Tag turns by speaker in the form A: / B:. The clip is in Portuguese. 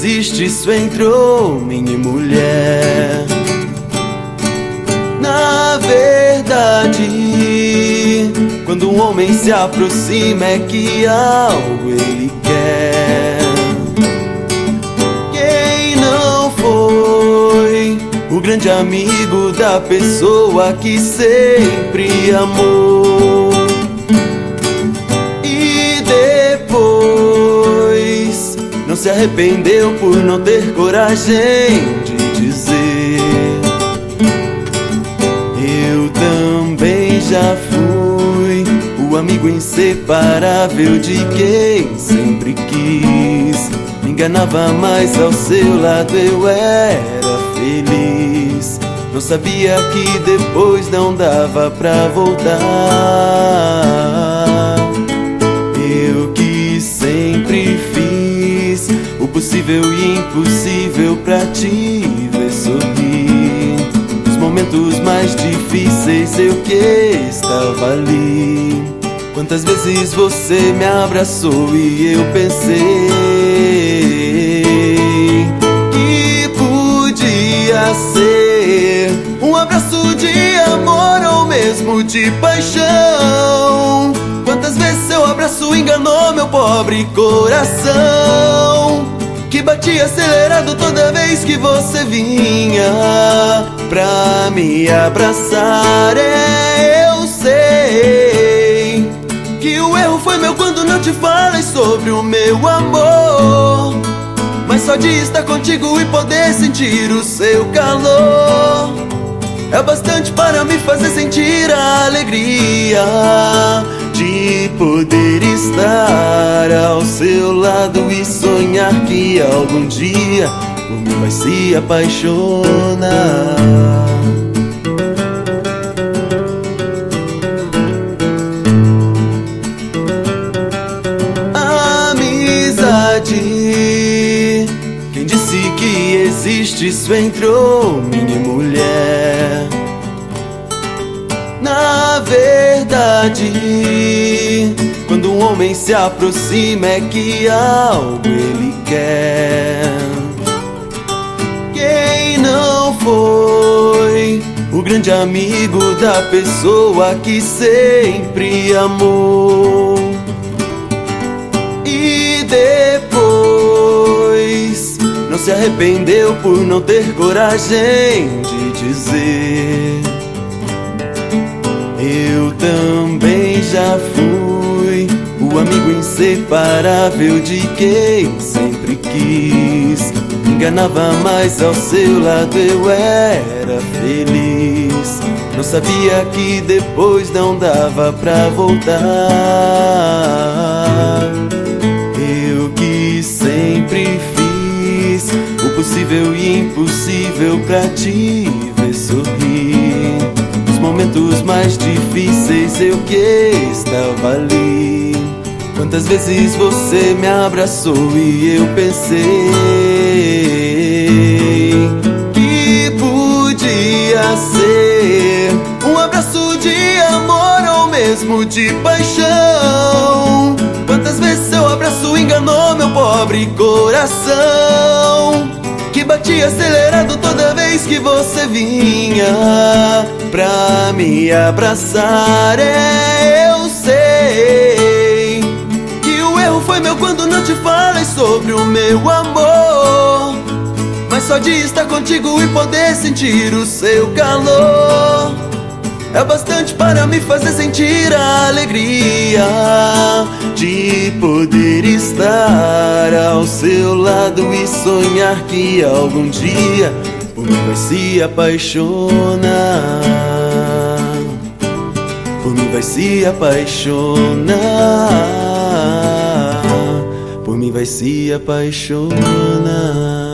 A: existe isso entre homem e mulher. Na verdade, quando um homem se aproxima é que algo ele quer. Quem não foi o grande amigo da pessoa que sempre amou e depois não se arrependeu por não ter coragem de dizer: eu também já fui o amigo inseparável de quem sempre quis. Me enganava, mas ao seu lado eu era feliz. Não sabia que depois não dava pra voltar. Eu que sempre fiz o possível e impossível pra te ver sorrir. Nos momentos mais difíceis eu que estava ali. Quantas vezes você me abraçou e eu pensei que podia ser um abraço de amor ou mesmo de paixão. Quantas vezes seu abraço enganou meu pobre coração, que batia acelerado toda vez que você vinha pra me abraçar. Eu sei que o erro foi meu quando não te falei sobre o meu amor, mas só de estar contigo e poder sentir o seu calor é bastante para me fazer sentir a alegria de poder estar ao seu lado e sonhar que algum dia por mim vai se apaixonar. Quem disse que existe isso entre homem e mulher? Na verdade, quando um homem se aproxima é que algo ele quer. Quem não foi o grande amigo da pessoa que sempre amou e depois não se arrependeu por não ter coragem de dizer: eu também já fui o amigo inseparável de quem sempre quis. Me enganava, mas ao seu lado eu era feliz. Não sabia que depois não dava pra voltar. Eu que sempre fiz o possível e impossível pra te ver sorrir. Nos momentos mais difíceis eu que estava ali. Quantas vezes você me abraçou e eu pensei que podia ser um abraço de amor ou mesmo de paixão. Quantas vezes seu abraço enganou meu pobre coração, que batia acelerado toda vez que você vinha pra me abraçar. Eu sei que o erro foi meu quando não te falei sobre o meu amor, mas só de estar contigo e poder sentir o seu calor é bastante para me fazer sentir a alegria de poder estar ao seu lado e sonhar que algum dia por mim vai se apaixonar. Por mim vai se apaixonar. Por mim vai se apaixonar.